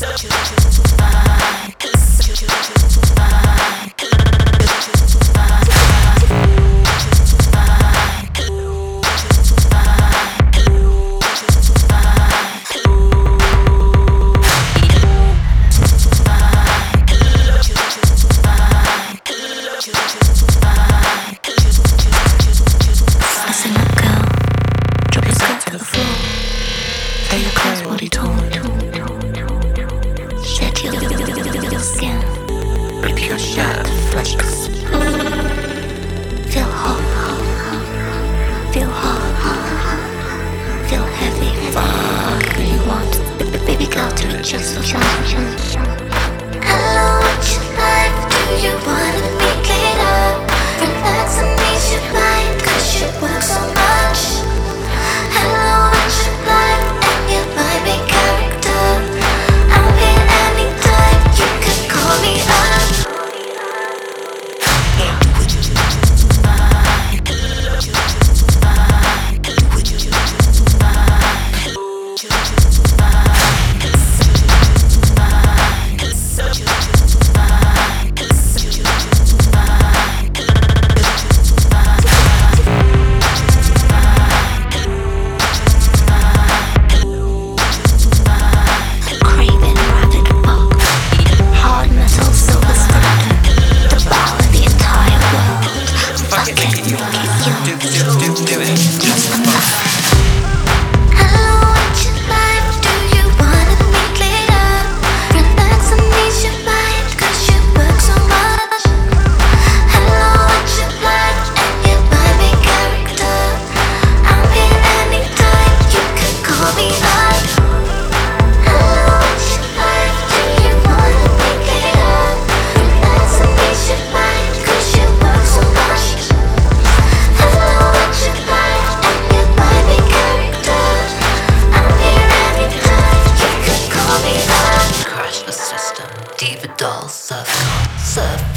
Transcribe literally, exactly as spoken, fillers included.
Just for hello, what's your life? Do you wanna make it up? Relax and ease your mind, cause you work so much. Hello, what's your life? And you might be character. I'm here anytime, you can call me up. Diva doll, surf, surf.